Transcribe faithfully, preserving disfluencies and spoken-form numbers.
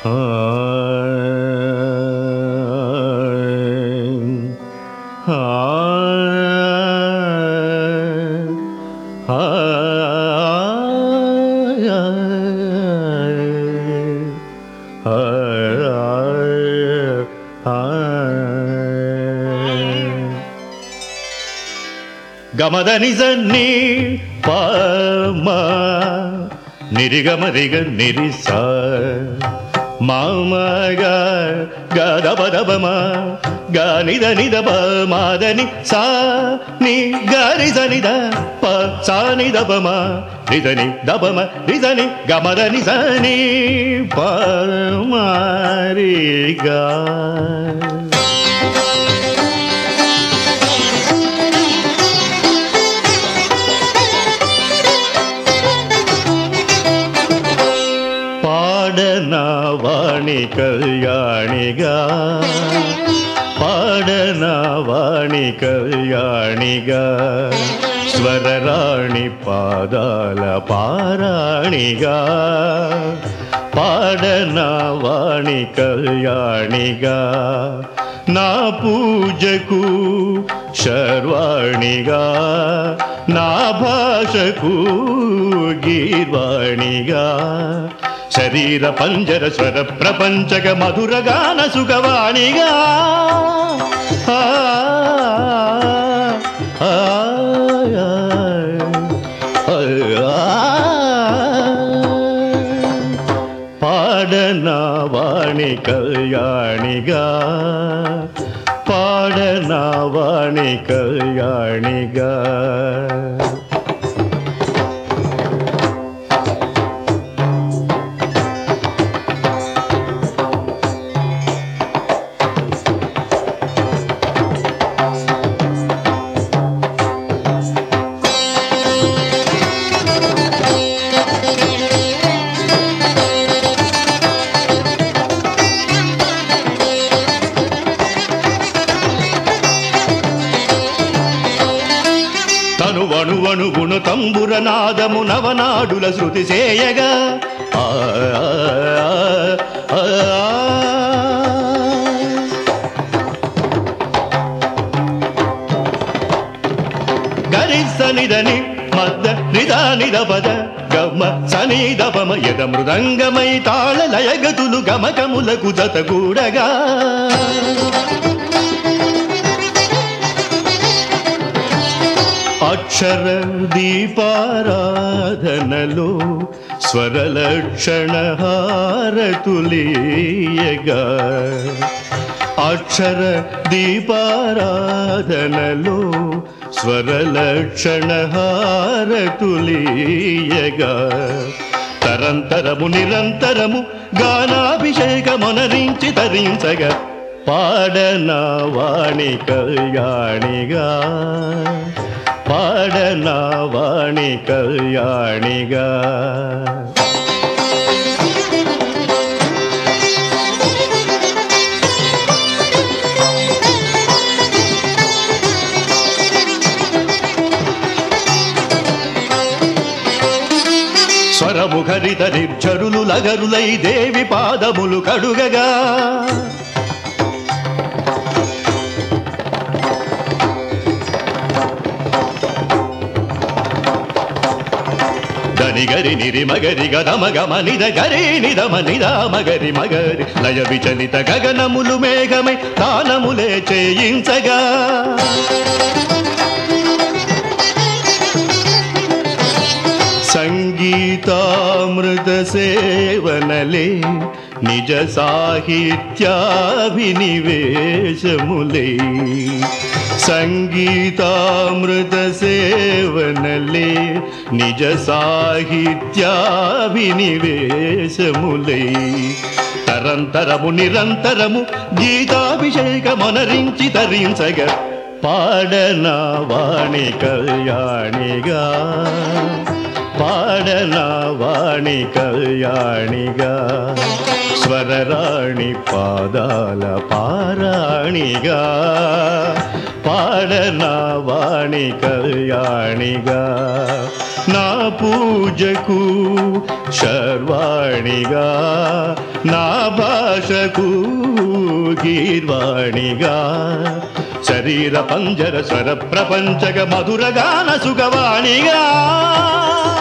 గమదని జన్ని పమ నిరిగమరిగ నిరిస మామగ గదబదబమ గనిద నిదబ మాదని సా ని గరిజ నిద ప సా నిదబమ నిదని దబమ నిదని గమదని జని పమరిగా పాడనవాణి కళ్యాణిగా పాడనవాణి కళ్యాణిగా స్వరరాణి పాదాల పారాణిగా పాడనవాణి కళ్యాణిగా నా పూజకు శర్వాణిగా నా భాషకు గీర్వాణిగా శరీర పంజర స్వర ప్రపంచక మధురగాన సుఖవాణిగా పాడనవాణి కళ్యాణిగా పాడనవాణి కళ్యాణిగా వణువణువును తంబుర నాదము నవనాడుల శృతి చేయగా గరిసనిదని మద్ద నిదానిద పద గమ సనిదపమ యద మృదంగమై తాళ లయగతులు గమకములకు జతగూడగా అక్షర దీపారాధనలో స్వరలక్షణ హారతులీయగా అక్షర దీపారాధనలో స్వరలక్షణ హారతులీయగా తరంతరము నిరంతరము గానాభిషేకమునరించి తరించగా పాడనవాణి కళ్యాణిగా పాడనవాణి కళ్యాణిగా స్వరముఖరిత నిర్ఝరులు లగరులై దేవి పాదములు కడుగగా గరి నిరి మగరి గదమ గమ నిద గరి నిదమ నిద మగరి మగరి లయ విచలిత గగనములు మేఘమై దానములే చేయించగా సంగీతామృత సేవనలే నిజ సాహిత్యాభినివేశములే సంగీతామృత సేవనలే నిజ సాహిత్యాభినివేశములే తరంతరము నిరంతరము గీతాభిషేకమునరించి తరించగా పాడనవాణి కళ్యాణిగా పాడనవాణి కళ్యాణిగా స్వరరాణి పాదాల పారాణిగా పాడనవాణి కళ్యాణిగా నా పూజకు శర్వాణిగా, నా భాషకు గీర్వాణిగా, శరీర పంజర స్వర ప్రపంచక మధురగాన సుఖవాణిగా.